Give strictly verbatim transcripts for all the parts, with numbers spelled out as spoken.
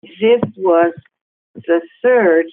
This was the third.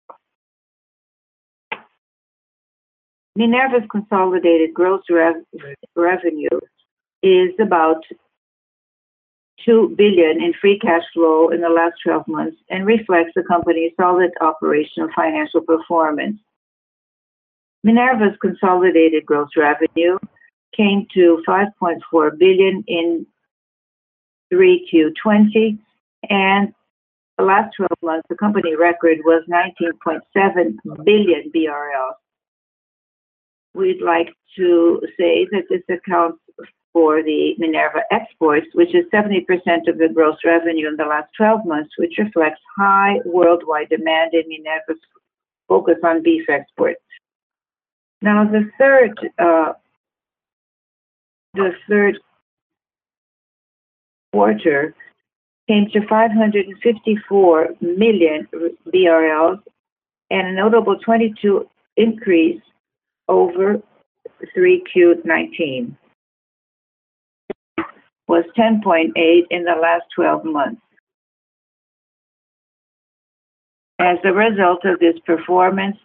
Minerva's consolidated gross rev revenue is about two billion dollars in free cash flow in the last twelve months and reflects the company's solid operational financial performance. Minerva's consolidated gross revenue came to five point four billion dollars in three Q twenty, and the last twelve months, the company record was nineteen point seven billion B R L. We'd like to say that this accounts for the Minerva exports, which is seventy percent of the gross revenue in the last twelve months, which reflects high worldwide demand in Minerva's focus on beef exports. Now, the third, uh, the third quarter came to five hundred fifty-four million B R L and a notable twenty-two increase over three Q nineteen. Was ten point eight in the last twelve months. As a result of this performance,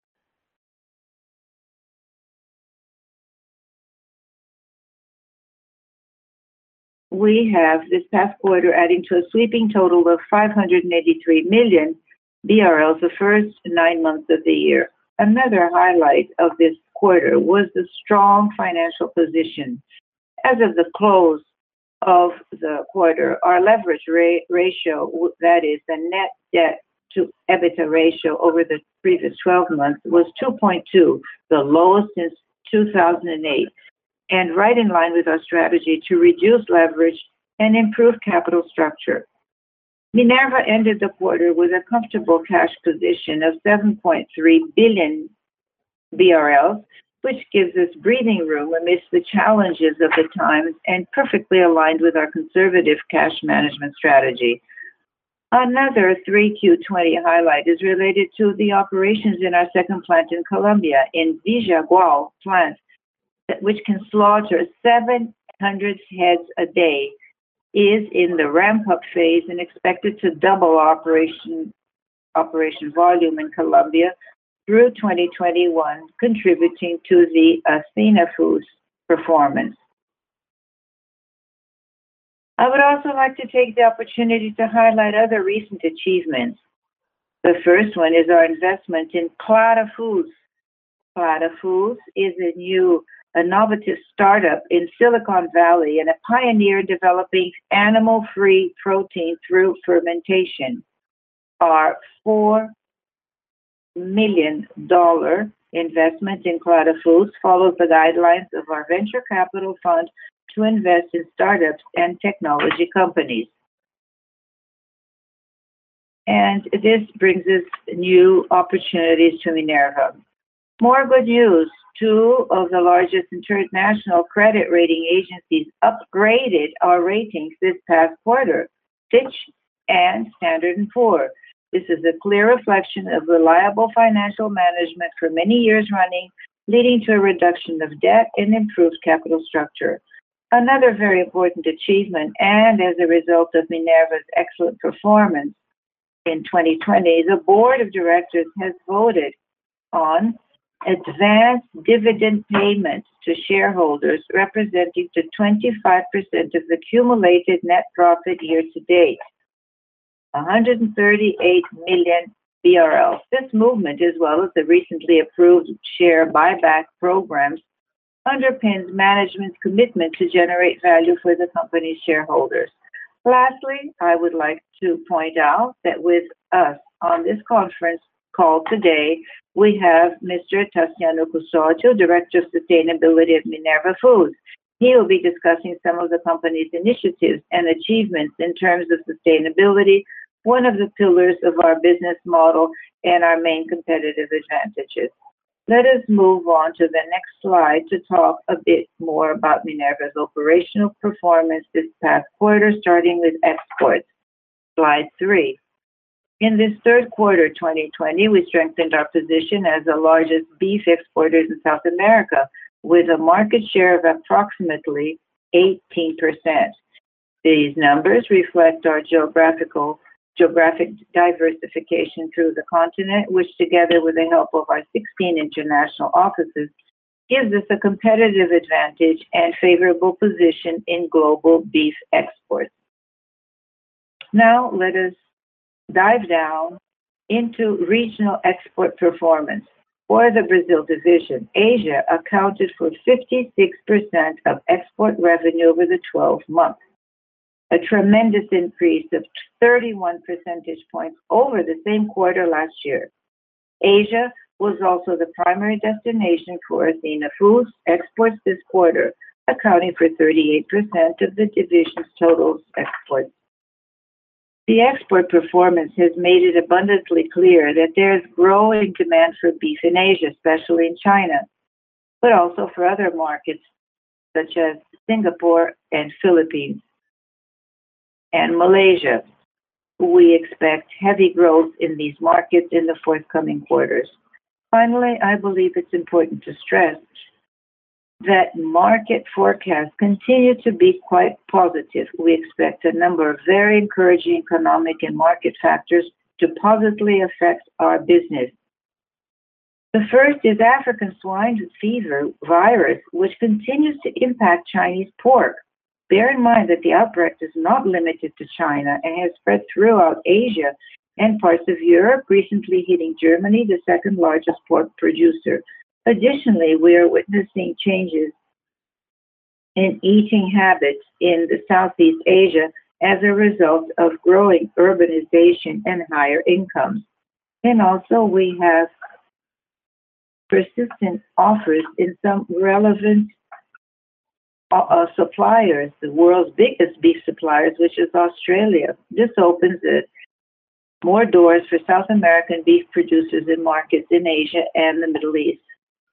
we have this past quarter adding to a sweeping total of five hundred eighty-three million B R L the first nine months of the year. Another highlight of this quarter was the strong financial position. As of the close of the quarter, our leverage ra ratio, that is the net debt to EBITDA ratio over the previous twelve months, was two point two, the lowest since two thousand eight, and right in line with our strategy to reduce leverage and improve capital structure. Minerva ended the quarter with a comfortable cash position of seven point three billion B R L, which gives us breathing room amidst the challenges of the times and perfectly aligned with our conservative cash management strategy. Another three Q twenty highlight is related to the operations in our second plant in Colombia, in Vijagual plant, which can slaughter seven hundred heads a day, is in the ramp-up phase and expected to double operation, operation volume in Colombia through twenty twenty-one, contributing to the Athena Foods performance. I would also like to take the opportunity to highlight other recent achievements. The first one is our investment in Clara Foods. Clara Foods is a new innovative startup in Silicon Valley and a pioneer in developing animal-free protein through fermentation. Our four million dollar investment in Clara Foods follows the guidelines of our venture capital fund to invest in startups and technology companies. And this brings us new opportunities to Minerva. More good news. Two of the largest international credit rating agencies upgraded our ratings this past quarter, Fitch and Standard and Poor's. This is a clear reflection of reliable financial management for many years running, leading to a reduction of debt and improved capital structure. Another very important achievement, and as a result of Minerva's excellent performance in twenty twenty, the board of directors has voted on advanced dividend payments to shareholders representing to twenty-five percent of the accumulated net profit year to date, one hundred thirty-eight million B R L. This movement, as well as the recently approved share buyback programs, underpins management's commitment to generate value for the company's shareholders. Lastly, I would like to point out that with us on this conference call today, we have Mister Tassiano Custódio, Director of Sustainability at Minerva Foods. He will be discussing some of the company's initiatives and achievements in terms of sustainability, one of the pillars of our business model and our main competitive advantages. Let us move on to the next slide to talk a bit more about Minerva's operational performance this past quarter, starting with exports. Slide three. In this third quarter twenty twenty, we strengthened our position as the largest beef exporters in South America, with a market share of approximately eighteen percent. These numbers reflect our geographical geographic diversification through the continent, which together with the help of our sixteen international offices, gives us a competitive advantage and favorable position in global beef exports. Now let us dive down into regional export performance. For the Brazil division, Asia accounted for fifty-six percent of export revenue over the twelve months, a tremendous increase of thirty-one percentage points over the same quarter last year. Asia was also the primary destination for Athena Foods exports this quarter, accounting for thirty-eight percent of the division's total exports. The export performance has made it abundantly clear that there is growing demand for beef in Asia, especially in China, but also for other markets such as Singapore and Philippines and Malaysia. We expect heavy growth in these markets in the forthcoming quarters. Finally, I believe it's important to stress that market forecasts continue to be quite positive. We expect a number of very encouraging economic and market factors to positively affect our business. The first is African swine fever virus, which continues to impact Chinese pork. Bear in mind that the outbreak is not limited to China and has spread throughout Asia and parts of Europe, recently hitting Germany, the second largest pork producer. Additionally, we are witnessing changes in eating habits in the Southeast Asia as a result of growing urbanization and higher incomes. And also we have persistent offers in some relevant uh, suppliers, the world's biggest beef suppliers, which is Australia. This opens it more doors for South American beef producers in markets in Asia and the Middle East.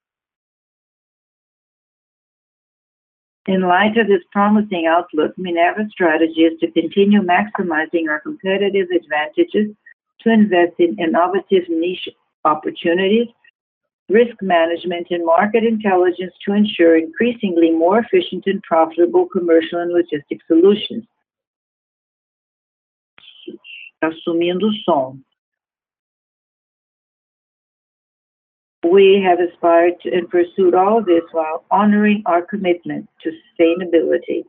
In light of this promising outlook, Minerva's strategy is to continue maximizing our competitive advantages, to invest in innovative niche opportunities, risk management, and market intelligence to ensure increasingly more efficient and profitable commercial and logistic solutions. Assumindo som. We have aspired to and pursued all of this while honoring our commitment to sustainability.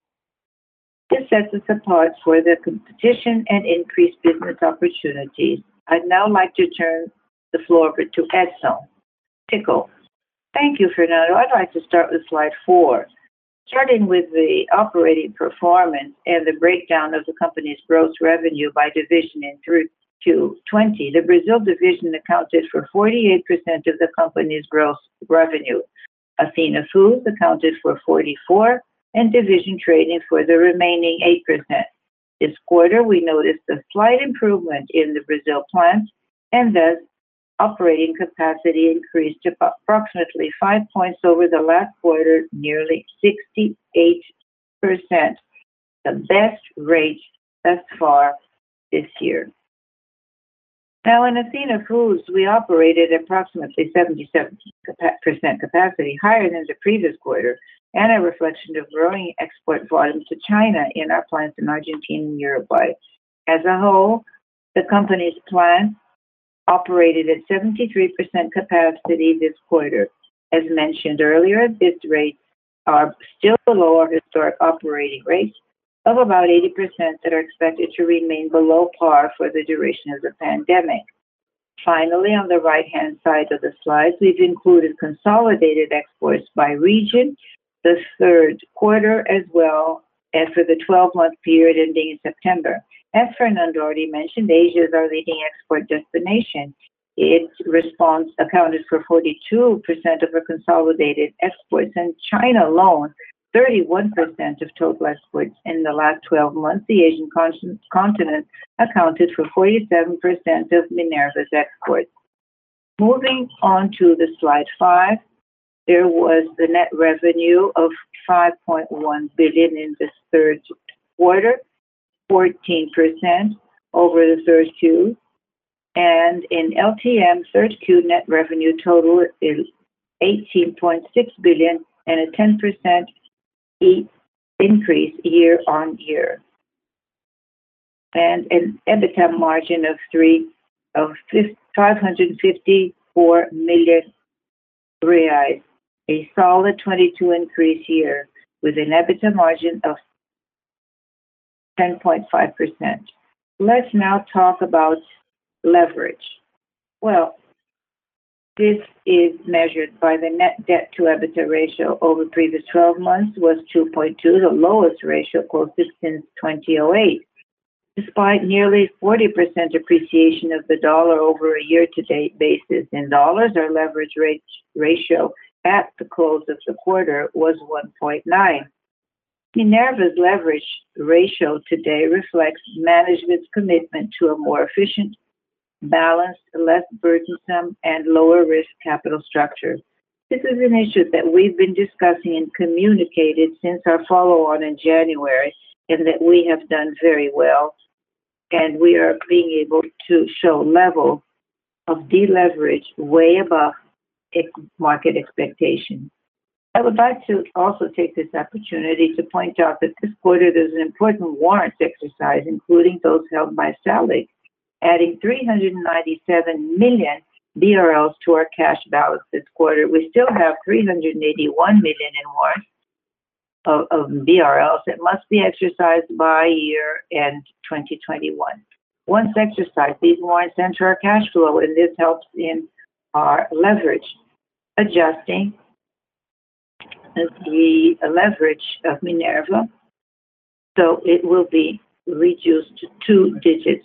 This sets us apart for the competition and increased business opportunities. I'd now like to turn the floor over to Edson Tickle. Thank you, Fernando. I'd like to start with slide four. Starting with the operating performance and the breakdown of the company's gross revenue by division in three Q twenty, the Brazil division accounted for forty-eight percent of the company's gross revenue. Athena Foods accounted for forty-four, and division trading for the remaining eight percent. This quarter, we noticed a slight improvement in the Brazil plant, and thus operating capacity increased to approximately five points over the last quarter, nearly sixty-eight percent, the best rate thus far this year. Now, in Athena Foods, we operated approximately seventy-seven percent capacity, higher than the previous quarter, and a reflection of growing export volume to China in our plants in Argentina and Uruguay. As a whole, the company's plants operated at seventy-three percent capacity this quarter. As mentioned earlier, these rates are still below our historic operating rates of about eighty percent that are expected to remain below par for the duration of the pandemic. Finally, on the right-hand side of the slides, we've included consolidated exports by region, the third quarter, as well as for the twelve-month period ending in September. As Fernando already mentioned, Asia is our leading export destination. Its response accounted for forty-two percent of our consolidated exports, and China alone, thirty-one percent of total exports. In the last twelve months, the Asian continent accounted for forty-seven percent of Minerva's exports. Moving on to the slide five, there was the net revenue of five point one billion dollars in this third quarter, fourteen percent over the third Q. And in L T M, third Q net revenue total is eighteen point six billion dollars and a ten percent increase year on year. and an EBITDA margin of three of five hundred fifty-four million reais, a solid twenty-two increase year with an EBITDA margin of ten point five percent. Let's now talk about leverage. Well, this is measured by the net debt to EBITDA ratio over previous twelve months was two point two, the lowest ratio posted since two thousand eight. Despite nearly forty percent appreciation of the dollar over a year-to-date basis in dollars, our leverage rate ratio at the close of the quarter was one point nine. Minerva's leverage ratio today reflects management's commitment to a more efficient, balanced, less burdensome, and lower risk capital structure. This is an issue that we've been discussing and communicated since our follow-on in January, and that we have done very well. And we are being able to show level of deleverage way above market expectations. I would like to also take this opportunity to point out that this quarter there's an important warrants exercise, including those held by SALIC, adding three hundred ninety-seven million B R Ls to our cash balance this quarter. We still have three hundred eighty-one million in warrants of, of B R Ls that must be exercised by year end twenty twenty-one. Once exercised, these warrants enter our cash flow, and this helps in our leverage, adjusting the leverage of Minerva, so it will be reduced to two digits.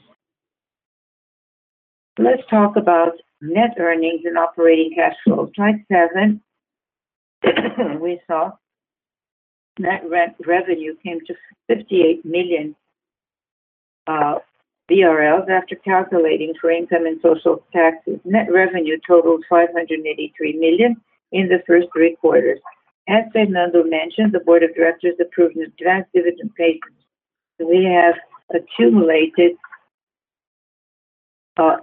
Let's talk about net earnings and operating cash flow. Slide seven, we saw net rent revenue came to fifty-eight million uh, B R Ls after calculating for income and social taxes. Net revenue totaled five hundred eighty-three million in the first three quarters. As Fernando mentioned, the board of directors approved an advanced dividend payment. We have accumulated uh,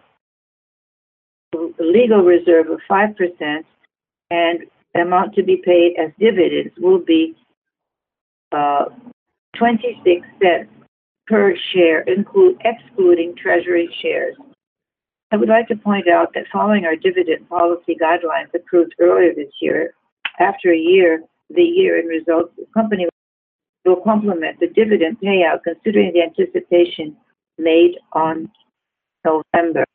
legal reserve of five percent, and the amount to be paid as dividends will be uh, twenty-six cents per share, include, excluding treasury shares. I would like to point out that following our dividend policy guidelines approved earlier this year, after a year, the year in results, the company will complement the dividend payout considering the anticipation made on November.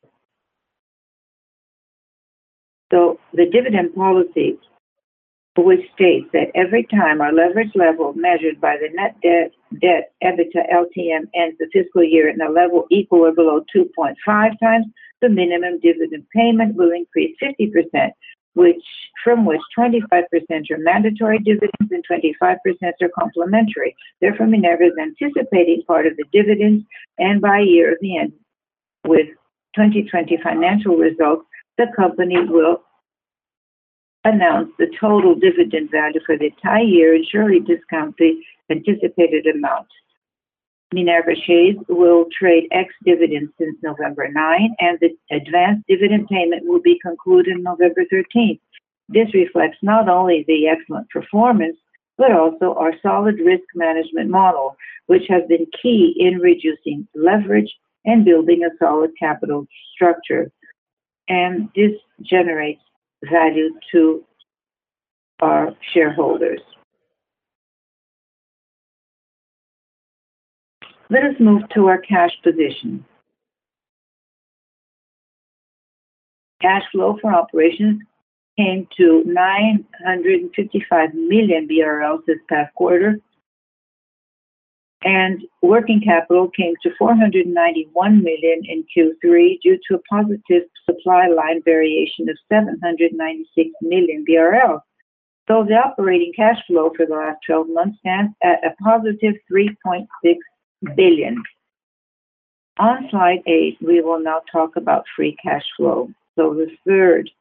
So the dividend policy, which states that every time our leverage level measured by the net debt, debt EBITDA L T M ends the fiscal year in a level equal or below two point five times, the minimum dividend payment will increase fifty percent, which from which twenty-five percent are mandatory dividends and twenty-five percent are complementary. Therefore, Minerva is anticipating part of the dividends, and by year of the end, with twenty twenty financial results, the company will announce the total dividend value for the entire year and surely discount the anticipated amount. Minerva shares will trade ex-dividend since November ninth, and the advanced dividend payment will be concluded November thirteenth. This reflects not only the excellent performance, but also our solid risk management model, which has been key in reducing leverage and building a solid capital structure. And this generates value to our shareholders. Let us move to our cash position. Cash flow for operations came to nine hundred fifty-five million B R L this past quarter, and working capital came to four hundred ninety-one million in Q three due to a positive supply line variation of seven hundred ninety-six million B R L. So the operating cash flow for the last twelve months stands at a positive three point six billion. On slide eight, we will now talk about free cash flow. So the third,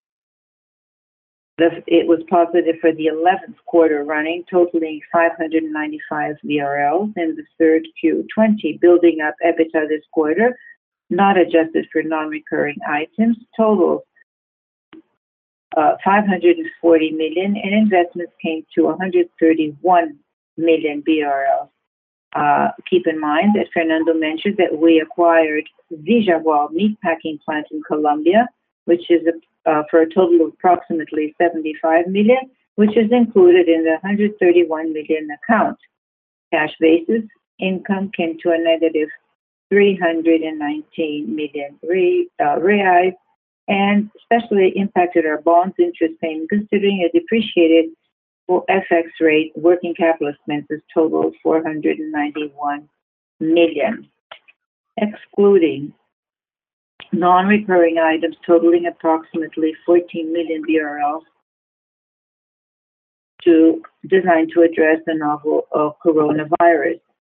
the, it was positive for the eleventh quarter running, totaling five hundred ninety-five B R Ls in the third Q twenty, building up EBITDA this quarter, not adjusted for non-recurring items, total uh, five hundred forty million, and investments came to one hundred thirty-one million B R Ls. Uh, keep in mind that Fernando mentioned that we acquired Vijagual meatpacking plant in Colombia, which is a, uh, for a total of approximately seventy-five million, which is included in the one hundred thirty-one million account. Cash basis income came to a negative three hundred nineteen million re, uh, reais, and especially impacted our bonds interest payment, considering a depreciated F X rate. Working capital expenses totaled four hundred ninety-one million, excluding non-recurring items totaling approximately fourteen million B R L to designed to address the novel of coronavirus.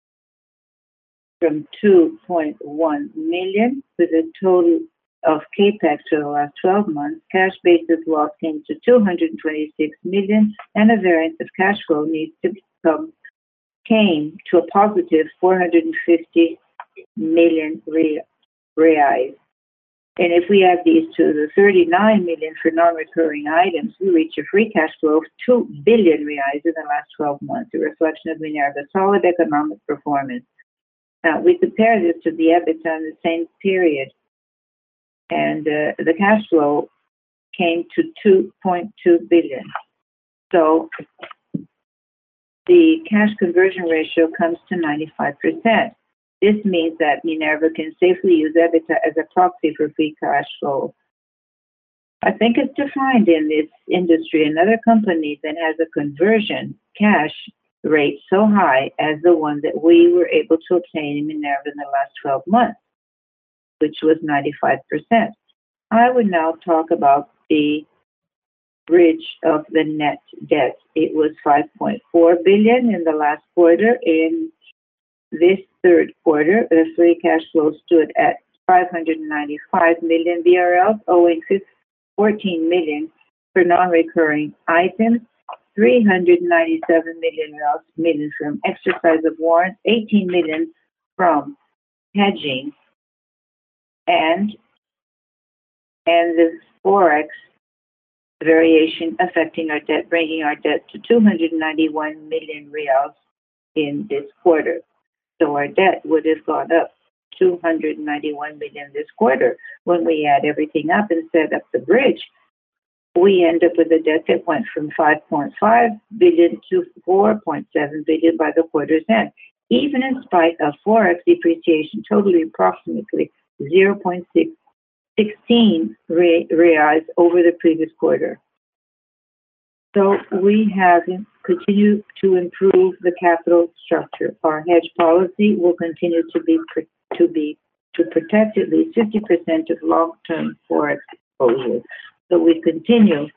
From two point one million with a total of capex for the last twelve months, cash basis loss came to two hundred twenty-six million, and a variance of cash flow needs to become came to a positive four hundred fifty million reais. And if we add these to the thirty-nine million for non-recurring items, we reach a free cash flow of two billion reais in the last twelve months, a reflection of Minerva's solid economic performance. Now, we compare this to the EBITDA in the same period, and uh, the cash flow came to two point two billion. So the cash conversion ratio comes to ninety-five percent. This means that Minerva can safely use EBITDA as a proxy for free cash flow. I think it's defined in this industry another company that has a conversion cash rate so high as the one that we were able to obtain in Minerva in the last twelve months, which was ninety-five percent. I would now talk about the bridge of the net debt. It was five point four billion in the last quarter. In this third quarter, the free cash flow stood at five hundred ninety-five million B R L, owing fourteen million for non-recurring items, three hundred ninety-seven million, million from exercise of warrants, eighteen million from hedging, and and the Forex variation affecting our debt, bringing our debt to two hundred ninety-one million reals in this quarter. So our debt would have gone up two hundred ninety-one million this quarter. When we add everything up and set up the bridge, we end up with a debt that went from five point five billion to four point seven billion by the quarter's end, even in spite of Forex depreciation totaling approximately zero point six sixteen reais over the previous quarter. So we have continued to improve the capital structure. Our hedge policy will continue to be to be to protect at least fifty percent of long-term Forex exposure. So we continue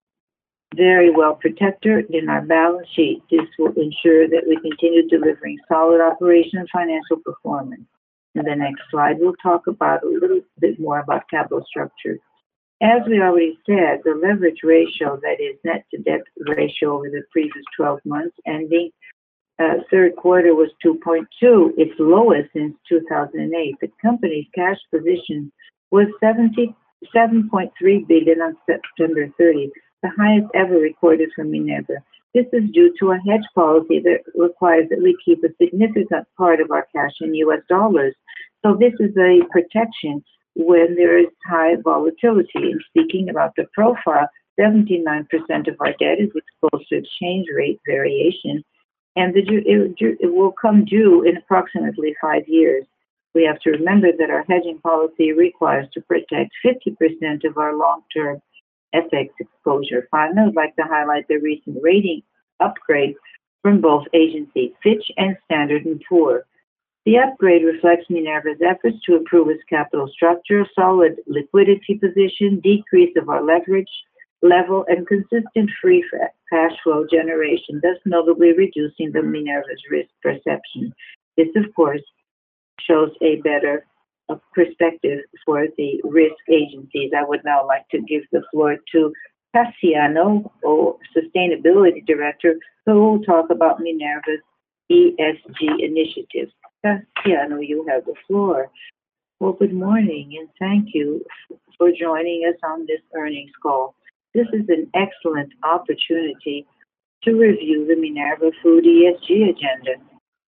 very well protected in our balance sheet. This will ensure that we continue delivering solid operational and financial performance. In the next slide, we'll talk about a little bit more about capital structure. As we already said, the leverage ratio, that is net to debt ratio over the previous twelve months ending uh, third quarter, was two point two, its lowest since two thousand eight. The company's cash position was seventy-seven point three billion on September thirtieth, the highest ever recorded for Minerva. This is due to a hedge policy that requires that we keep a significant part of our cash in U S dollars. So this is a protection when there is high volatility. And speaking about the profile, seventy-nine percent of our debt is exposed to exchange rate variation, and the, it, it will come due in approximately five years. We have to remember that our hedging policy requires to protect fifty percent of our long-term F X exposure. Finally, I would like to highlight the recent rating upgrade from both agencies, Fitch and Standard and Poor. The upgrade reflects Minerva's efforts to improve its capital structure, solid liquidity position, decrease of our leverage level, and consistent free cash flow generation, thus notably reducing the Minerva's risk perception. This, of course, shows a better uh, perspective for the risk agencies. I would now like to give the floor to Cassiano, or Sustainability Director, who will talk about Minerva's E S G initiatives. Cassiano, you have the floor. Well, good morning, and thank you for joining us on this earnings call. This is an excellent opportunity to review the Minerva Food E S G agenda.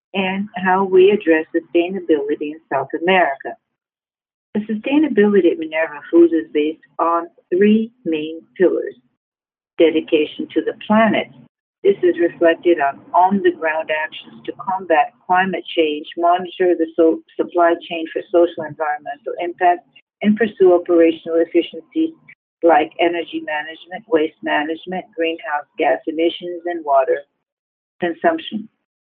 and how we address sustainability in South America. The sustainability at Minerva Foods is based on three main pillars: dedication to the planet. This is reflected on on-the-ground actions to combat climate change, monitor the so supply chain for social and environmental impact, and pursue operational efficiencies like energy management, waste management, greenhouse gas emissions, and water consumption.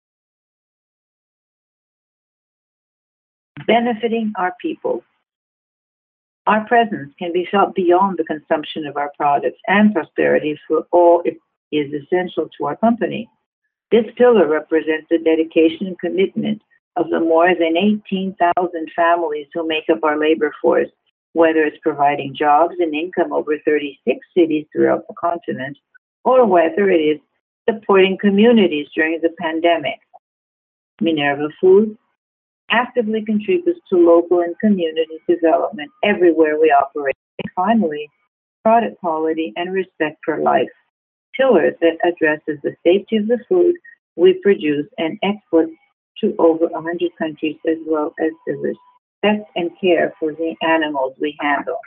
Benefiting our people. Our presence can be felt beyond the consumption of our products, and prosperity for all is essential to our company. This pillar represents the dedication and commitment of the more than eighteen thousand families who make up our labor force, whether it's providing jobs and income over thirty-six cities throughout the continent, or whether it is supporting communities during the pandemic. Minerva Foods actively contributes to local and community development everywhere we operate. And finally, product quality and respect for life, pillars that addresses the safety of the food we produce and export to over one hundred countries, as well as the respect and care for the animals we handle.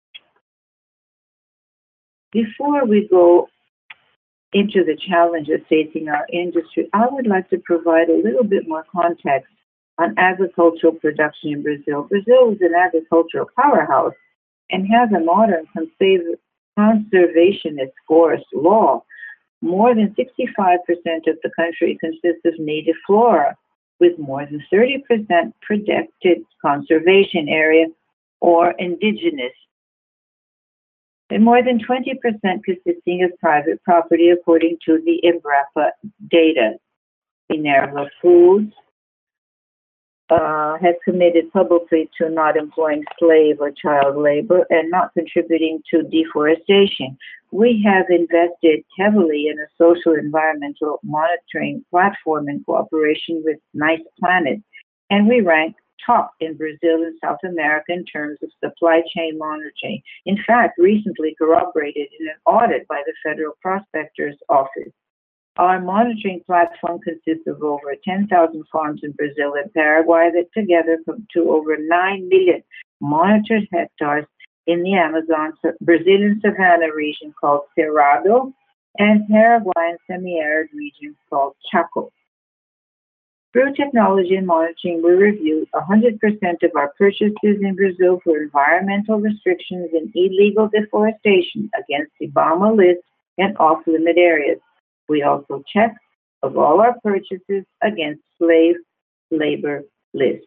Before we go into the challenges facing our industry, I would like to provide a little bit more context on agricultural production in Brazil. Brazil is an agricultural powerhouse and has a modern conservationist forest law. More than sixty-five percent of the country consists of native flora, with more than thirty percent protected conservation area or indigenous, and more than twenty percent consisting of private property, according to the Embrapa data. Minerva Foods Uh, has committed publicly to not employing slave or child labor and not contributing to deforestation. We have invested heavily in a social environmental monitoring platform in cooperation with Nice Planet, and we rank top in Brazil and South America in terms of supply chain monitoring. In fact, recently corroborated in an audit by the Federal Prospector's Office. Our monitoring platform consists of over ten thousand farms in Brazil and Paraguay that together come to over nine million monitored hectares in the Amazon, Brazilian savanna region called Cerrado, and Paraguayan semi-arid region called Chaco. Through technology and monitoring, we review one hundred percent of our purchases in Brazil for environmental restrictions and illegal deforestation against the IBAMA list and off-limit areas. We also check of all our purchases against slave labor list.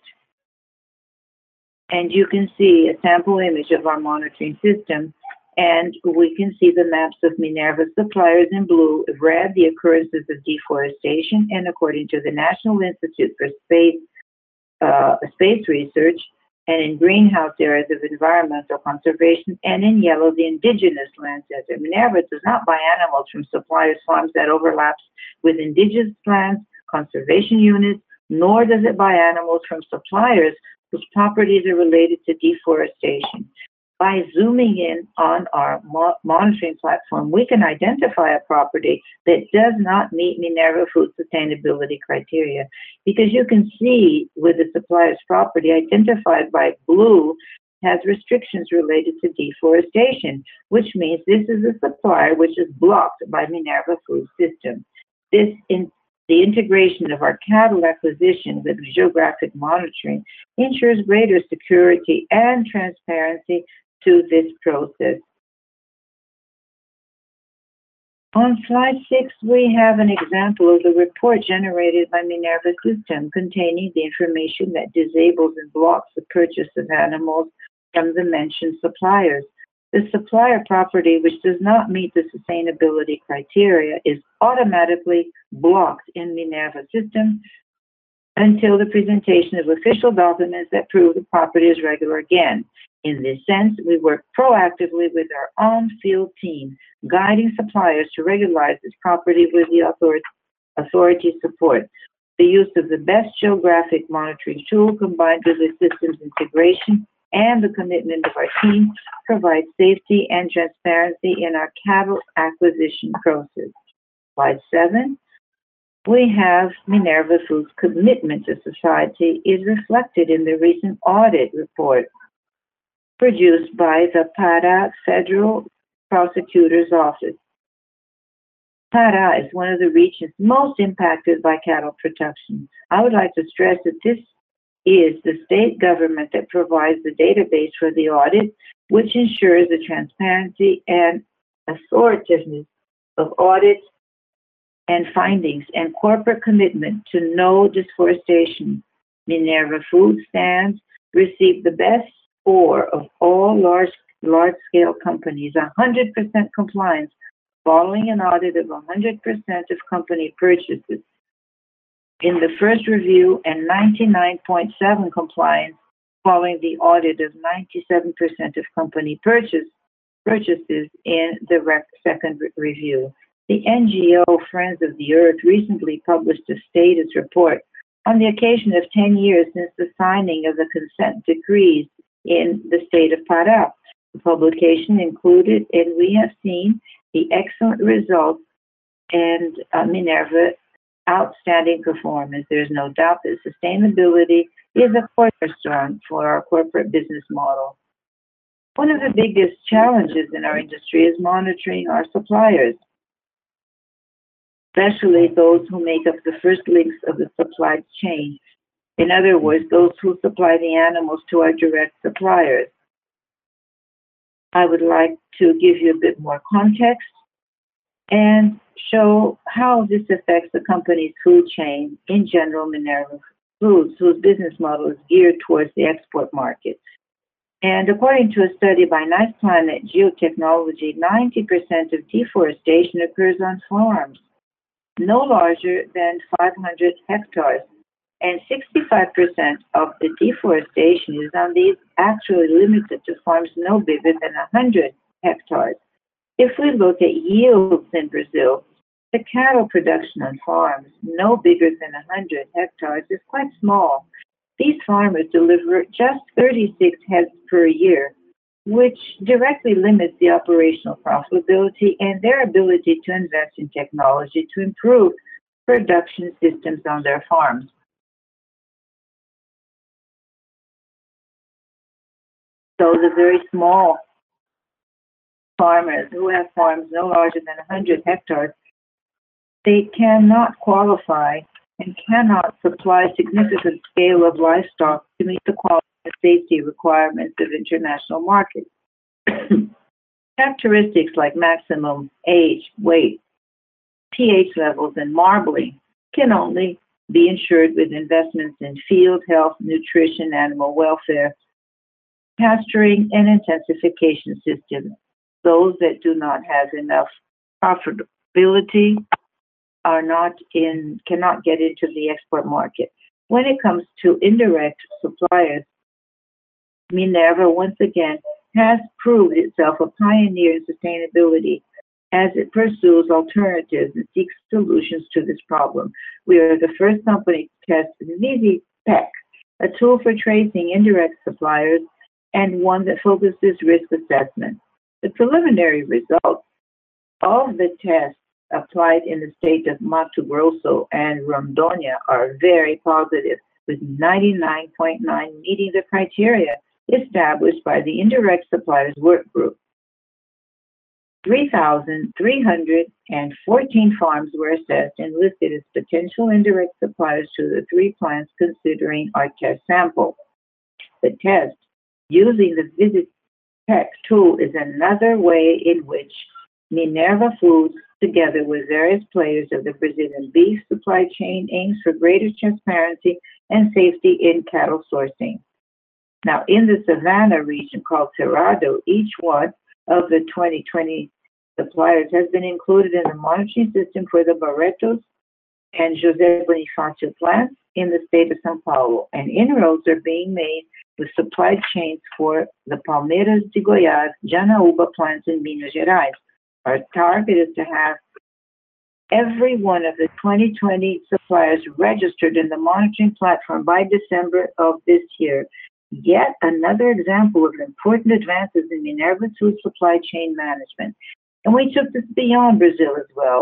And you can see a sample image of our monitoring system, and we can see the maps of Minerva suppliers in blue, red the occurrences of deforestation, and according to the National Institute for Space, uh, Space Research, and in greenhouse areas of environmental conservation, and in yellow, the indigenous lands. As Minerva does not buy animals from suppliers' farms that overlaps with indigenous lands, conservation units, nor does it buy animals from suppliers whose properties are related to deforestation. By zooming in on our mo monitoring platform, we can identify a property that does not meet Minerva Foods sustainability criteria, because you can see with the supplier's property identified by blue has restrictions related to deforestation, which means this is a supplier which is blocked by Minerva Foods system. This in The integration of our cattle acquisition with geographic monitoring ensures greater security and transparency to this process. On slide six, we have an example of the report generated by Minerva System containing the information that disables and blocks the purchase of animals from the mentioned suppliers. The supplier property which does not meet the sustainability criteria is automatically blocked in Minerva System until the presentation of official documents that prove the property is regular again. In this sense, we work proactively with our on-field team, guiding suppliers to regularize this property with the authority, authority support. The use of the best geographic monitoring tool combined with the systems integration and the commitment of our team provides safety and transparency in our cattle acquisition process. Slide seven. we have Minerva Foods' commitment to society is reflected in the recent audit report produced by the Pará Federal Prosecutor's Office. Pará is one of the regions most impacted by cattle production. I would like to stress that this is the state government that provides the database for the audit, which ensures the transparency and authoritativeness of audits and findings and corporate commitment to no deforestation. Minerva Food stands received the best score of all large large-scale companies, one hundred percent compliance, following an audit of one hundred percent of company purchases in the first review, and ninety-nine point seven compliance following the audit of ninety-seven percent of company purchase, purchases in the rec- second re- review. The N G O Friends of the Earth recently published a status report on the occasion of ten years since the signing of the consent decrees in the state of Pará. The publication included, and we have seen, the excellent results and uh, Minerva outstanding performance. There's no doubt that sustainability is a cornerstone for our corporate business model. One of the biggest challenges in our industry is monitoring our suppliers, especially those who make up the first links of the supply chain. In other words, those who supply the animals to our direct suppliers. I would like to give you a bit more context and show how this affects the company's food chain, in general, Minerva Foods, whose business model is geared towards the export market. And according to a study by Nice Planet Geotechnology, ninety percent of deforestation occurs on farms, no larger than five hundred hectares, and sixty-five percent of the deforestation is on these actually limited to farms no bigger than one hundred hectares. If we look at yields in Brazil, the cattle production on farms no bigger than one hundred hectares is quite small. These farmers deliver just thirty-six heads per year, which directly limits the operational profitability and their ability to invest in technology to improve production systems on their farms. So the very small farmers who have farms no larger than one hundred hectares, they cannot qualify and cannot supply significant scale of livestock to meet the quality and safety requirements of international markets. Characteristics like maximum age, weight, pH levels, and marbling can only be ensured with investments in field health, nutrition, animal welfare, pasturing, and intensification systems. Those that do not have enough profitability are not in, cannot get into the export market. When it comes to indirect suppliers, Minerva once again has proved itself a pioneer in sustainability as it pursues alternatives and seeks solutions to this problem. We are the first company to test VisiPEC, a tool for tracing indirect suppliers and one that focuses risk assessment. The preliminary results of the tests applied in the state of Mato Grosso and Rondônia are very positive, with ninety-nine point nine meeting the criteria established by the Indirect Suppliers Work Group. three thousand three hundred fourteen farms were assessed and listed as potential indirect suppliers to the three plants considering our test sample. The test using the VisiPEC tool is another way in which Minerva Foods, together with various players of the Brazilian beef supply chain, aims for greater transparency and safety in cattle sourcing. Now, in the Savannah region called Cerrado, each one of the twenty twenty suppliers has been included in the monitoring system for the Barretos and José Bonifácio plants in the state of São Paulo, and inroads are being made with supply chains for the Palmeiras de Goiás, Janaúba plants in Minas Gerais. Our target is to have every one of the twenty twenty suppliers registered in the monitoring platform by December of this year. Yet another example of important advances in Minerva Foods supply chain management. And we took this beyond Brazil as well.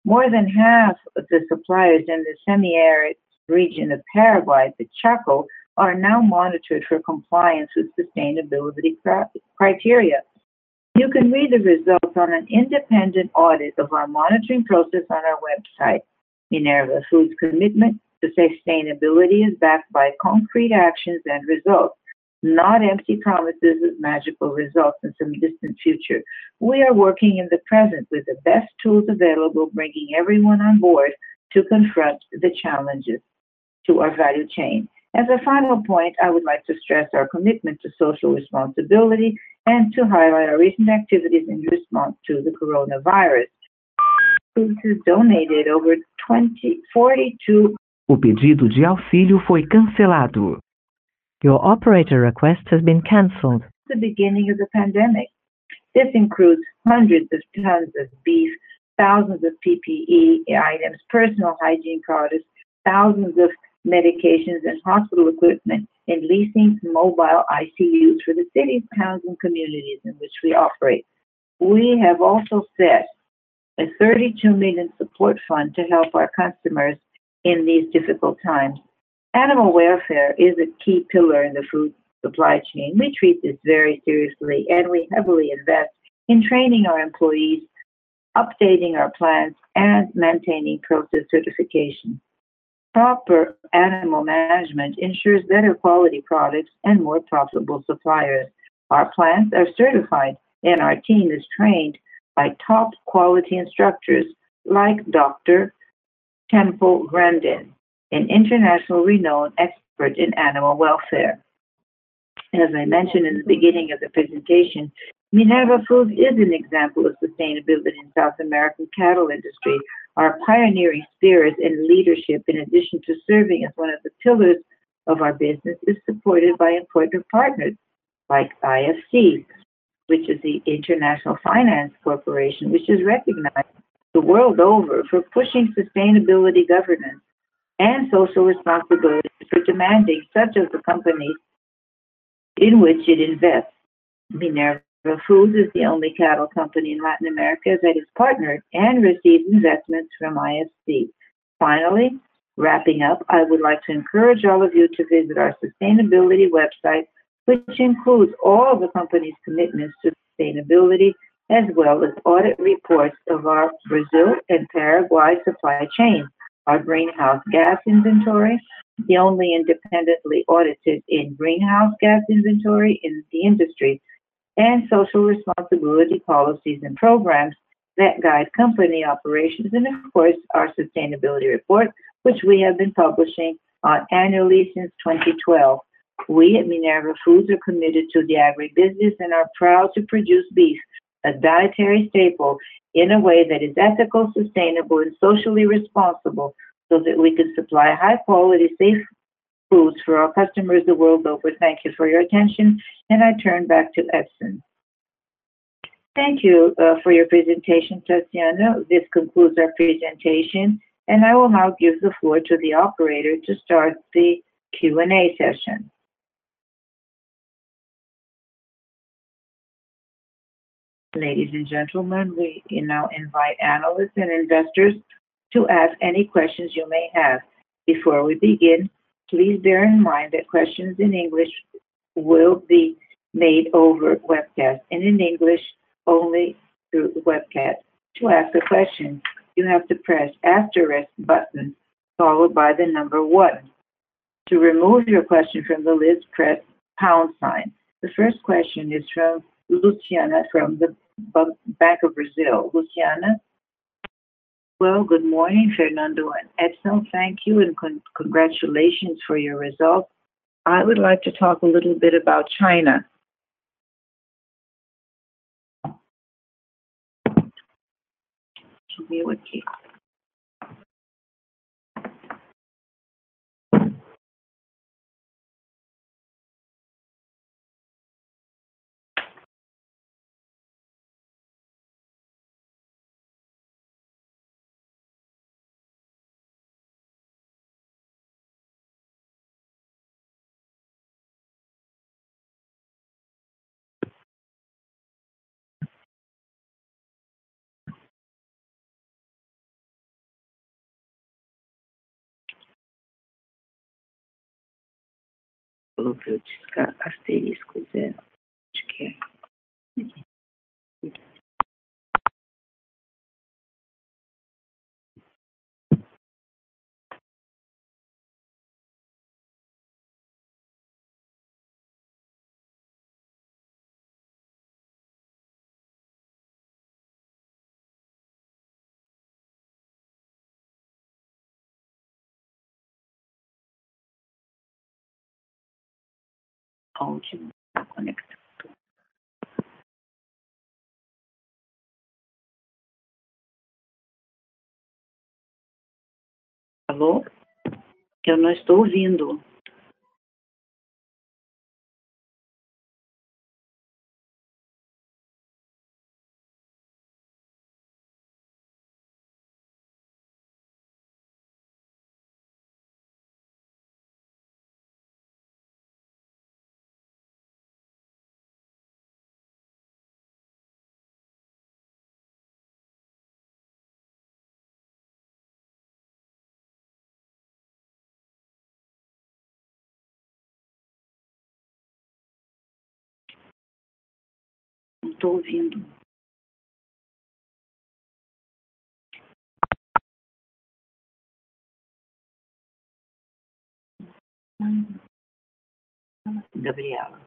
More than half of the suppliers in the semi-arid region of Paraguay, the Chaco, are now monitored for compliance with sustainability criteria. You can read the results on an independent audit of our monitoring process on our website. Minerva Foods' commitment to sustainability is backed by concrete actions and results, not empty promises of magical results in some distant future. We are working in the present with the best tools available, bringing everyone on board to confront the challenges to our value chain. As a final point, I would like to stress our commitment to social responsibility and to highlight our recent activities in response to the coronavirus. Foods has donated over twenty, forty-two. O pedido de auxílio foi cancelado. Your operator request has been cancelled. The beginning of the pandemic. This includes hundreds of tons of beef, thousands of P P E items, personal hygiene products, thousands of medications and hospital equipment, and leasing mobile I C Us for the cities, towns, and communities in which we operate. We have also set a thirty-two million dollars support fund to help our customers in these difficult times. Animal welfare is a key pillar in the food supply chain. We treat this very seriously, and we heavily invest in training our employees, updating our plans, and maintaining process certification. Proper animal management ensures better quality products and more profitable suppliers. Our plants are certified, and our team is trained by top quality instructors like Doctor Temple Grandin, an international renowned expert in animal welfare. As I mentioned in the beginning of the presentation, Minerva Foods is an example of sustainability in South American cattle industry. Our pioneering spirit and leadership, in addition to serving as one of the pillars of our business, is supported by important partners like I F C, which is the International Finance Corporation, which is recognized the world over for pushing sustainability governance and social responsibility for demanding such of the companies in which it invests. Minerva Foods is the only cattle company in Latin America that is partnered and receives investments from I F C. Finally, wrapping up, I would like to encourage all of you to visit our sustainability website, which includes all the company's commitments to sustainability, as well as audit reports of our Brazil and Paraguay supply chain, our greenhouse gas inventory, the only independently audited in greenhouse gas inventory in the industry, and social responsibility policies and programs that guide company operations, and of course, our sustainability report, which we have been publishing on annually since twenty twelve. We at Minerva Foods are committed to the agribusiness and are proud to produce beef, a dietary staple, in a way that is ethical, sustainable, and socially responsible, so that we can supply high-quality, safe foods for our customers the world over. Thank you for your attention, and I turn back to Edson. Thank you uh, for your presentation, Tatiana. This concludes our presentation, and I will now give the floor to the operator to start the Q and A session. Ladies and gentlemen, we now invite analysts and investors to ask any questions you may have. Before we begin, please bear in mind that questions in English will be made over webcast, and in English only through the webcast. To ask a question, you have to press asterisk button followed by the number one. To remove your question from the list, press pound sign. The first question is from Luciana from the Bank of Brazil. Luciana? Well, good morning, Fernando and Edson. Thank you and con congratulations for your results. I would like to talk a little bit about China. Subiu aqui. Lubriotisca asterisco zero. Acho que é. Áudio conectado. Alô? Eu não estou ouvindo. Não estou ouvindo. Gabriela.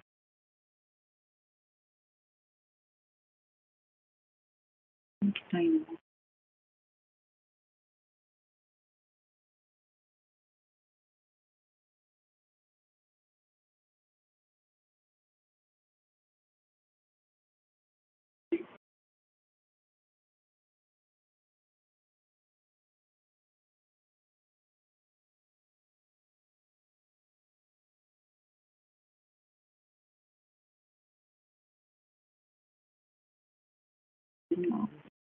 Como que tá indo? Não.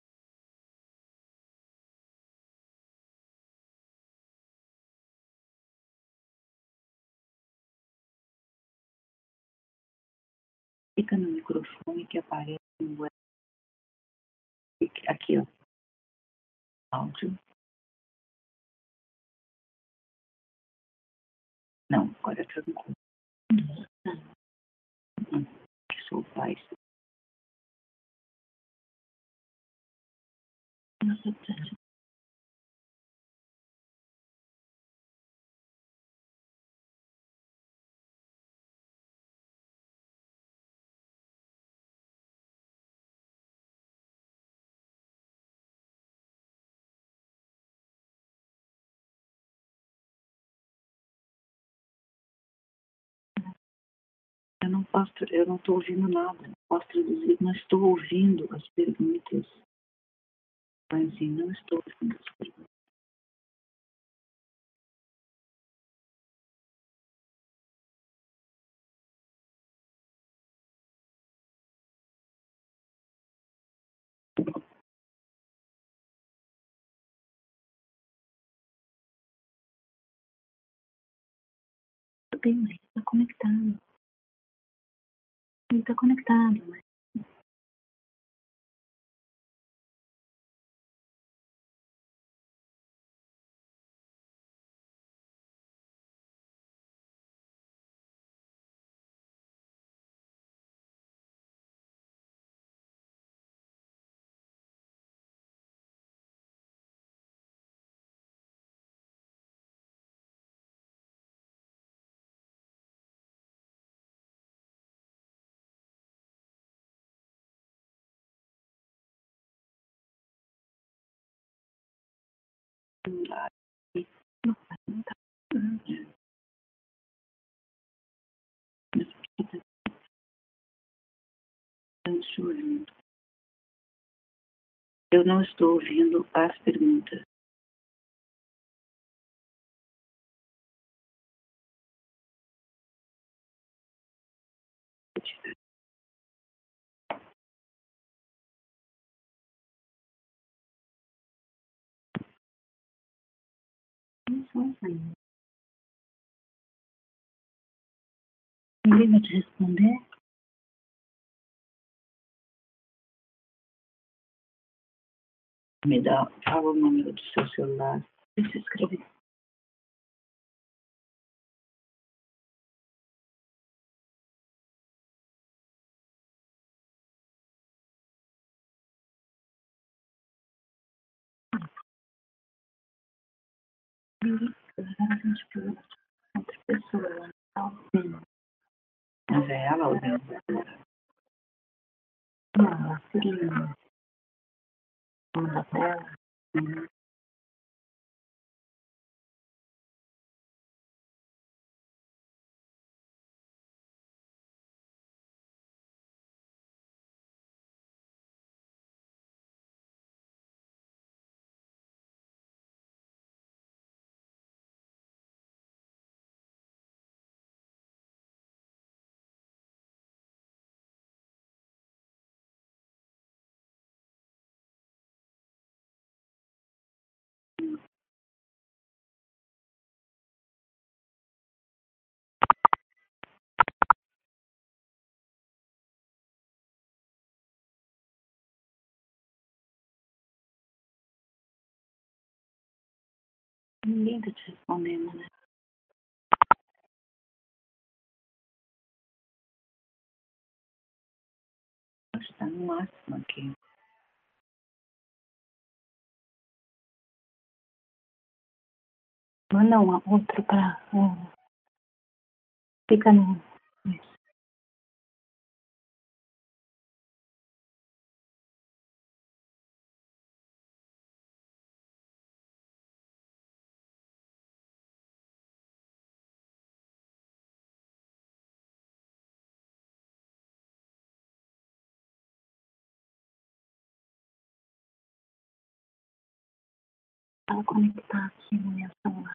Fica no microfone que aparece no web. Aqui, ó. Áudio. Não, agora é tranquilo. Hum, que sou pai. Eu não posso, eu não estou ouvindo nada. Não posso traduzir, não estou ouvindo as perguntas. Mas assim, não estou ouvindo as perguntas. Tudo bem, mas está conectado. Ele está conectado, mas... Não, não está. Eu não estou ouvindo as perguntas. Ninguém vai te responder? Me dá, fala o número do seu celular. Deixa eu escrever. Outra pessoa. Sim. Mas é ela ou vendedora? Não, a filhinha. Uma dela. Uhum. Ninguém tá te respondendo, né? Acho que tá no máximo aqui. Manda uma outra pra... Um. Fica no... Isso. Ela conectar aqui no meu celular.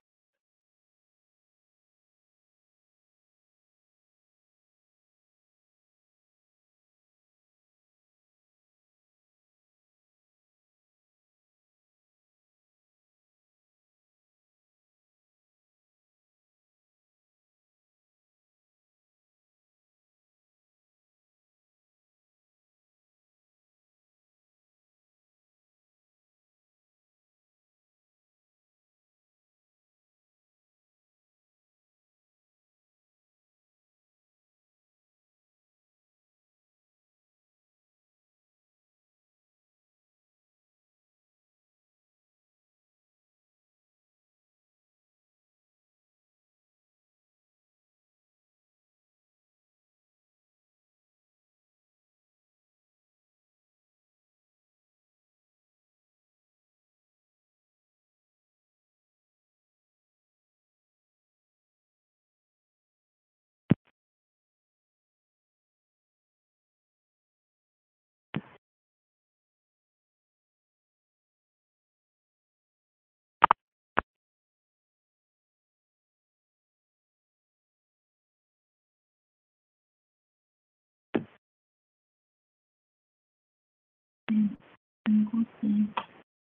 Hum, não consigo.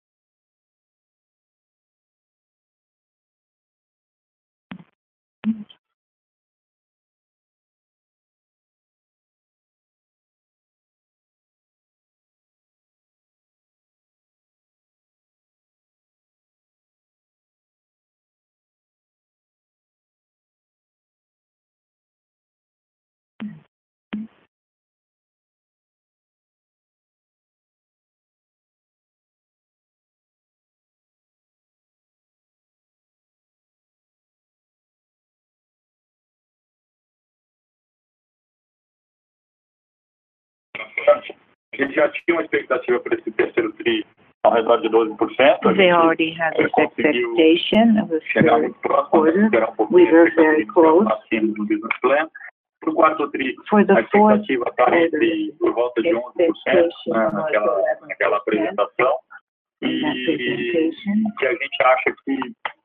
A gente já tinha uma expectativa para esse terceiro tri ao redor de doze por cento. They already had this expectation of the chegar third muito próximo, quarter. esperar um pouco We were very close. acima do business plan. Para o quarto tri, For a the fourth expectativa está entre por volta de onze por cento, né, naquela, naquela apresentação. in that E presentation. que a gente acha que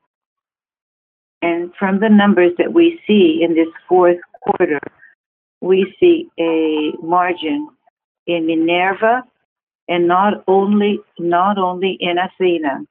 And from the numbers that we see in this fourth quarter, we see a margin in Minerva and not only not only in Athena.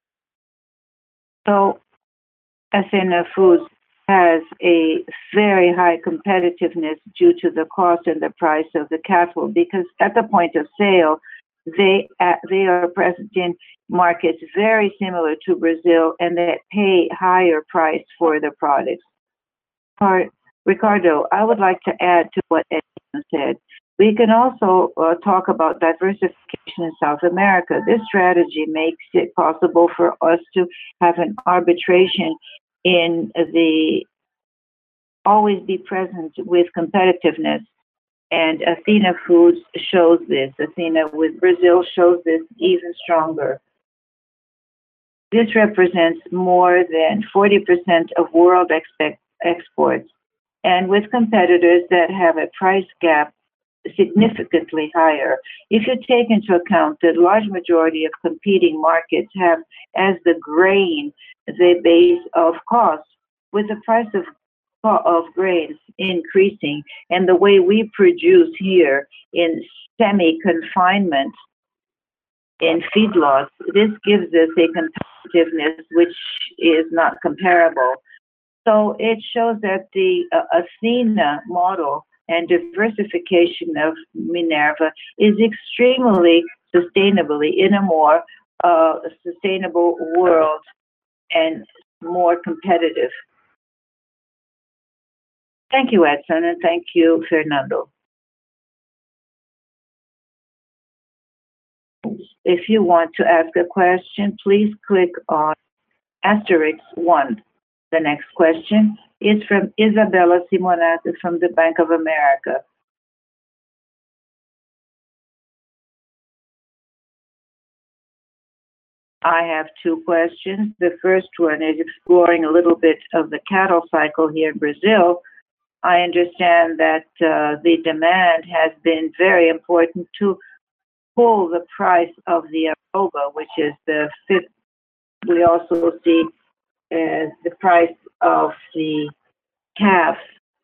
So Athena Foods has a very high competitiveness due to the cost and the price of the cattle, because at the point of sale, they uh, they are present in markets very similar to Brazil and that pay higher price for the products. Ricardo, I would like to add to what Edna said. We We can also uh, talk about diversification in South America. This strategy makes it possible for us to have an arbitration in the always be present with competitiveness. And Athena Foods shows this. Athena with Brazil shows this even stronger. This represents more than forty percent of world expect, exports, and with competitors that have a price gap significantly higher. If you take into account that large majority of competing markets have as the grain the base of cost, with the price of of grains increasing and the way we produce here in semi-confinement in feedlots, this gives us a competitiveness which is not comparable. So it shows that the uh, Athena model and diversification of Minerva is extremely sustainably in a more uh, sustainable world and more competitive. Thank you, Edson, and thank you, Fernando. If you want to ask a question, please click on asterisk one. The next question is from Isabella Simonato from the Bank of America. I have two questions. The first one is exploring a little bit of the cattle cycle here in Brazil. I understand that uh, the demand has been very important to pull the price of the arroba, which is the fifth. We also see uh, the price of the calf.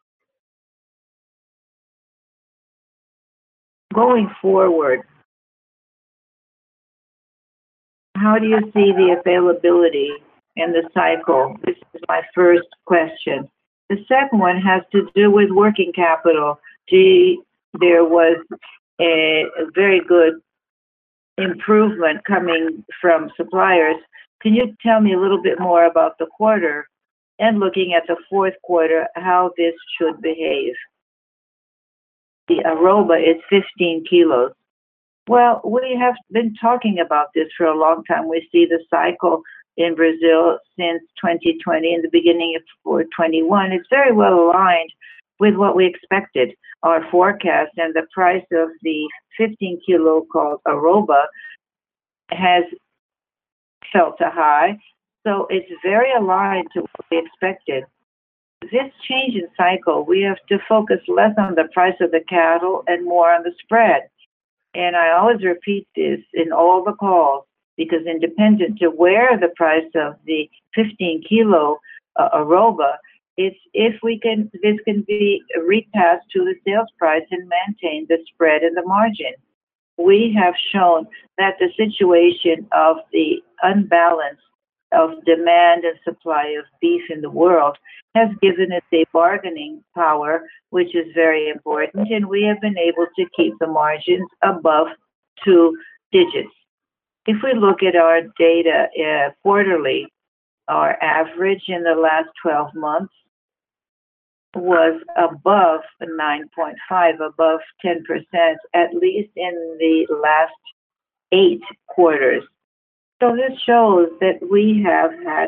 Going forward, how do you see the availability in the cycle? This is my first question. The second one has to do with working capital. Gee, there was a, a very good improvement coming from suppliers. Can you tell me a little bit more about the quarter and looking at the fourth quarter, how this should behave? The arroba is fifteen kilos. Well, we have been talking about this for a long time. We see the cycle in Brazil since twenty twenty, in the beginning of four twenty-one. It's very well aligned with what we expected, our forecast, and the price of the fifteen kilo called arroba has felt a high. So it's very aligned to what we expected. This change in cycle, we have to focus less on the price of the cattle and more on the spread. And I always repeat this in all the calls, because independent to where the price of the fifteen kilo uh, arroba, it's if we can, this can be repassed to the sales price and maintain the spread and the margin. We have shown that the situation of the unbalance of demand and supply of beef in the world has given us a bargaining power, which is very important, and we have been able to keep the margins above two digits. If we look at our data uh, quarterly, our average in the last twelve months was above nine point five, above ten percent, at least in the last eight quarters. So this shows that we have had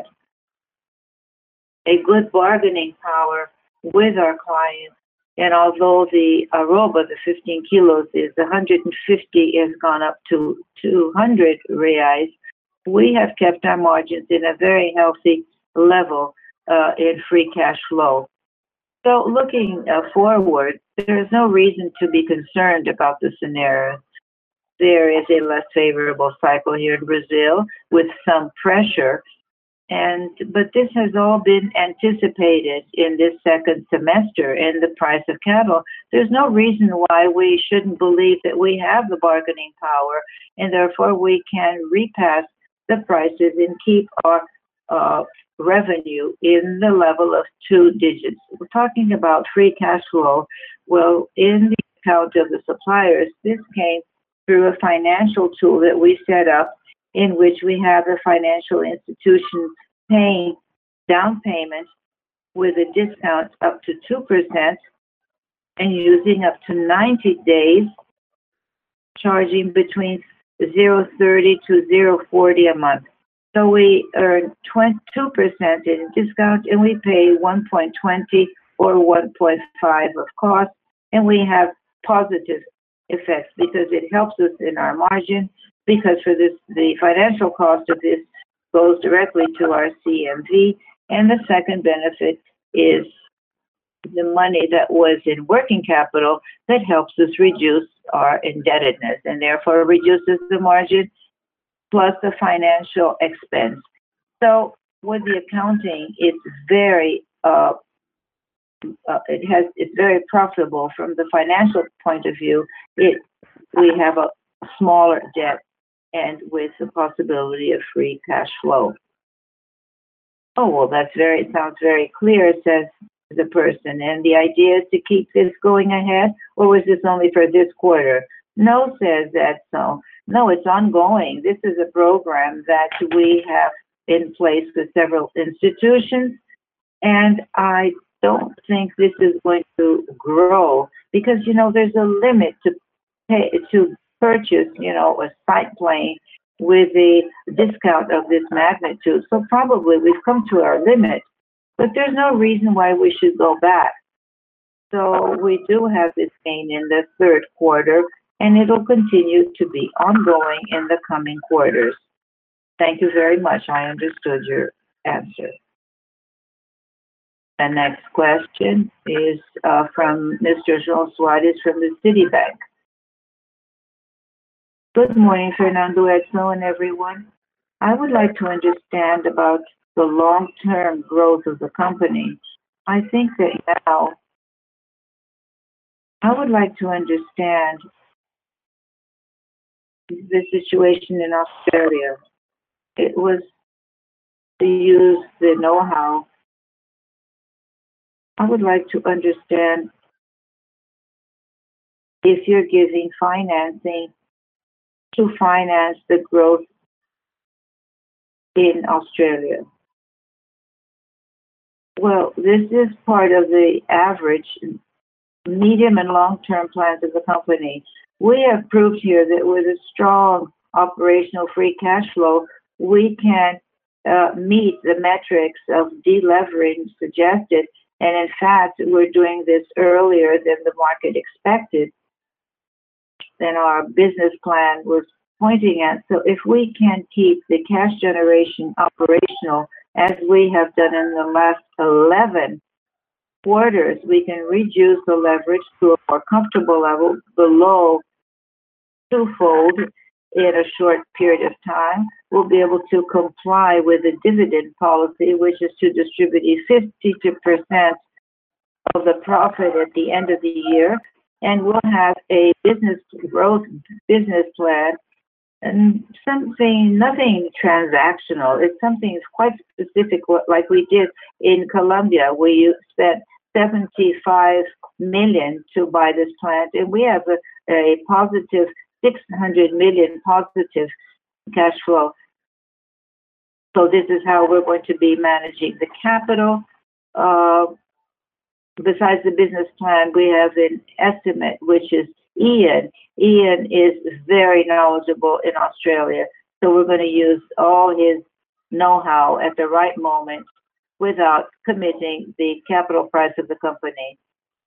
a good bargaining power with our clients. And although the arroba, the fifteen kilos, is one hundred fifty, has gone up to two hundred reais, we have kept our margins in a very healthy level uh, in free cash flow. So looking uh, forward, there is no reason to be concerned about the scenario. There is a less favorable cycle here in Brazil with some pressure, and but this has all been anticipated in this second semester in the price of cattle. There's no reason why we shouldn't believe that we have the bargaining power, and therefore we can repass the prices and keep our uh, revenue in the level of two digits. We're talking about free cash flow. Well, in the account of the suppliers, this came through a financial tool that we set up, in which we have a financial institution paying down payment with a discount up to two percent and using up to ninety days, charging between zero point three zero to zero point four zero a month. So we earn two percent in discount, and we pay one point two zero or one point five of cost, and we have positive effects because it helps us in our margin, because for this, the financial cost of this goes directly to our C M V, and the second benefit is the money that was in working capital that helps us reduce our indebtedness and therefore reduces the margin plus the financial expense. So with the accounting, it's very uh, uh, it has it's very profitable from the financial point of view. It we have a smaller debt and with the possibility of free cash flow. Oh well, that's very it sounds very clear, says the person. And the idea is to keep this going ahead, or was this only for this quarter? No, says that so. No, it's ongoing. This is a program that we have in place with several institutions, and I don't think this is going to grow because, you know, there's a limit to pay to purchase, you know, a site plane with a discount of this magnitude. So probably we've come to our limit, but there's no reason why we should go back. So we do have this gain in the third quarter, and it'll continue to be ongoing in the coming quarters. Thank you very much. I understood your answer. The next question is uh, from Mister João Soares from the Citibank. Good morning, Fernando, Edson, and everyone. I would like to understand about the long-term growth of the company. I think that now I would like to understand the situation in Australia. It was to use the know-how. I would like to understand if you're giving financing to finance the growth in Australia. Well, this is part of the average medium and long-term plans of the company. We have proved here that with a strong operational free cash flow, we can uh, meet the metrics of delevering suggested. And in fact, we're doing this earlier than the market expected, than our business plan was pointing at. So if we can keep the cash generation operational as we have done in the last eleven quarters, we can reduce the leverage to a more comfortable level below twofold in a short period of time. We'll be able to comply with the dividend policy, which is to distribute fifty percent of the profit at the end of the year. And we'll have a business growth business plan, and something, nothing transactional. It's something quite specific, like we did in Colombia, where you spent seventy-five million to buy this plant, and we have a, a positive six hundred million positive cash flow. So this is how we're going to be managing the capital. Uh, besides the business plan, we have an estimate, which is Ian. Ian is very knowledgeable in Australia, so we're going to use all his know-how at the right moment without committing the capital price of the company.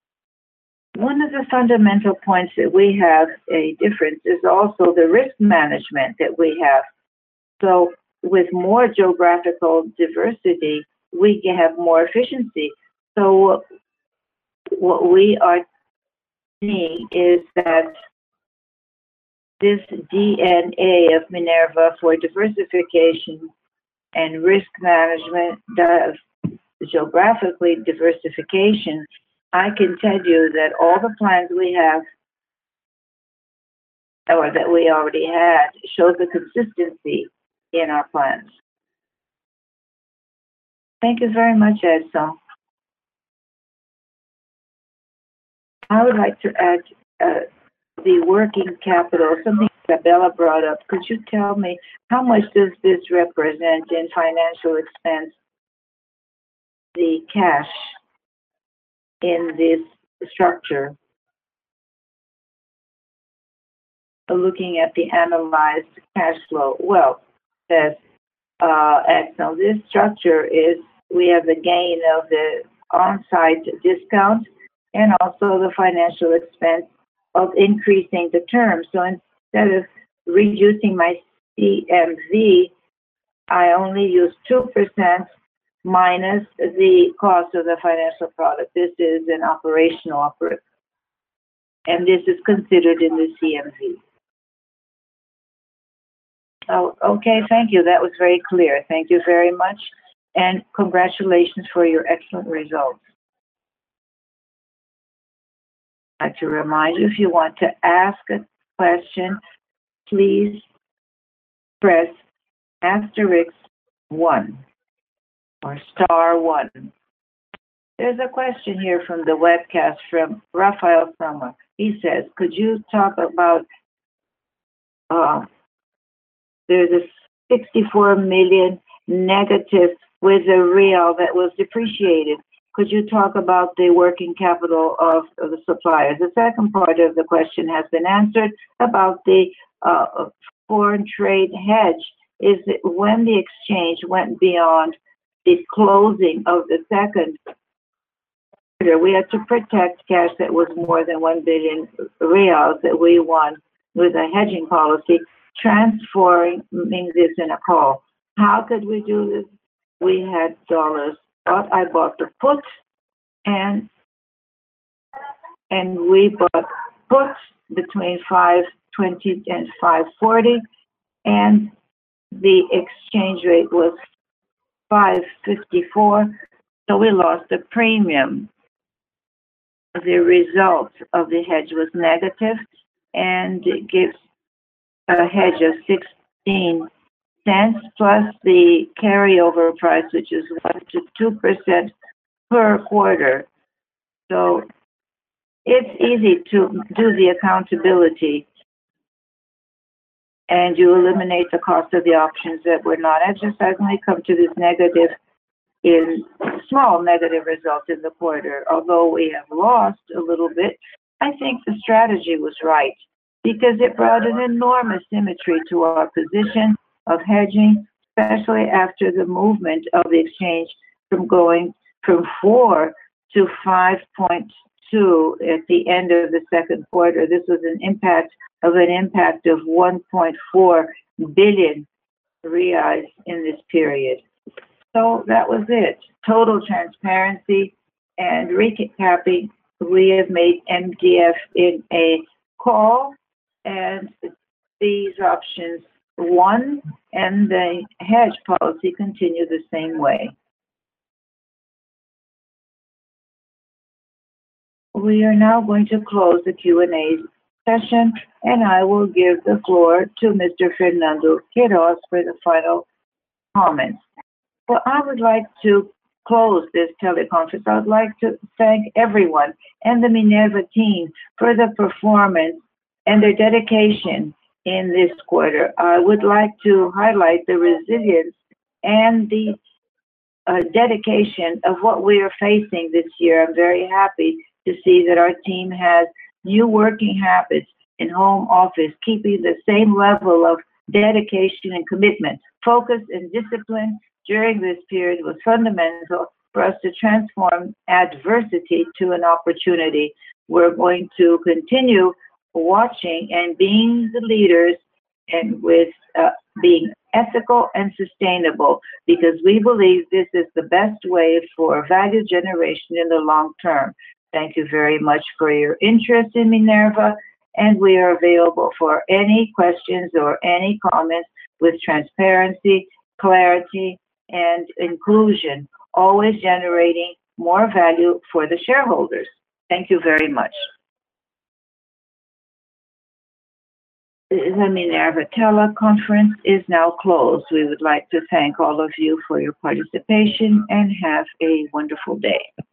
One of the fundamental points that we have a difference is also the risk management that we have. So with more geographical diversity, we can have more efficiency. So what we are seeing is that this D N A of Minerva for diversification and risk management, does geographically diversification, I can tell you that all the plans we have, or that we already had, show the consistency in our plans. Thank you very much, Edson. I would like to add uh, the working capital, something Isabella brought up. Could you tell me how much does this represent in financial expense, the cash in this structure, looking at the analyzed cash flow. Well, says uh, Axel, this structure is, we have the gain of the on-site discount and also the financial expense of increasing the term. So instead of reducing my C M V, I only use two percent minus the cost of the financial product. This is an operational operation, and this is considered in the C M V. Oh, okay, thank you. That was very clear. Thank you very much, and congratulations for your excellent results. I'd like to remind you, if you want to ask a question, please press asterisk one or star one. There's a question here from the webcast from Rafael Summer. He says, could you talk about, uh, there's a sixty-four million negative with a real that was depreciated. Could you talk about the working capital of, of the suppliers? The second part of the question has been answered about the uh, foreign trade hedge. Is it when the exchange went beyond the closing of the second quarter, we had to protect cash that was more than one billion reals that we won with a hedging policy, transforming this in a call. How could we do this? We had dollars, but I bought the put, and and we bought puts between five twenty and five forty, and the exchange rate was five fifty-four, so we lost the premium. The result of the hedge was negative, and it gives a hedge of sixteen cents plus the carryover price, which is one to two percent per quarter. So it's easy to do the accountability, and you eliminate the cost of the options that were not exercised, and we come to this negative, in small negative result in the quarter. Although we have lost a little bit, I think the strategy was right, because it brought an enormous symmetry to our position of hedging, especially after the movement of the exchange from going from four to five point two at the end of the second quarter. This was an impact of an impact of one point four billion reais in this period. So that was it. Total transparency and recapping. We have made M D F in a call, and these options won, and the hedge policy continued the same way. We are now going to close the Q and A session, and I will give the floor to Mister Fernando Queiroz for the final comments. Well, I would like to close this teleconference. I would like to thank everyone and the Minerva team for the performance and their dedication in this quarter. I would like to highlight the resilience and the uh, dedication of what we are facing this year. I'm very happy to see that our team has new working habits in home office, keeping the same level of dedication and commitment. Focus and discipline during this period was fundamental for us to transform adversity to an opportunity. We're going to continue watching and being the leaders, and with uh, being ethical and sustainable, because we believe this is the best way for value generation in the long term. Thank you very much for your interest in Minerva, and we are available for any questions or any comments with transparency, clarity, and inclusion, always generating more value for the shareholders. Thank you very much. The Minerva teleconference is now closed. We would like to thank all of you for your participation, and have a wonderful day.